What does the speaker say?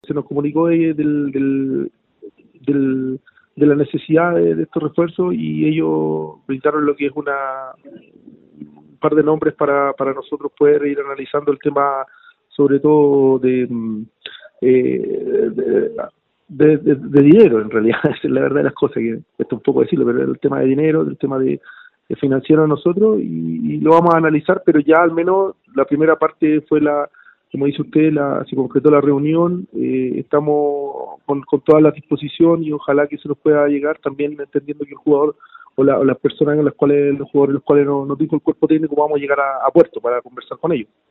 Se nos comunicó de la necesidad de estos refuerzos y ellos brindaron lo que es un par de nombres para nosotros poder ir analizando el tema, sobre todo eh, de, de dinero, en realidad. Esa es la verdad de las cosas, que esto un poco decirlo, pero el tema de dinero, el tema de financiero a nosotros, y lo vamos a analizar, pero ya al menos la primera parte fue como dice usted, se concretó la reunión. Estamos con toda la disposición y ojalá que se nos pueda llegar, también entendiendo que el jugador o las personas en las cuales, los jugadores en los cuales nos dijo el cuerpo técnico, vamos a llegar a puerto para conversar con ellos.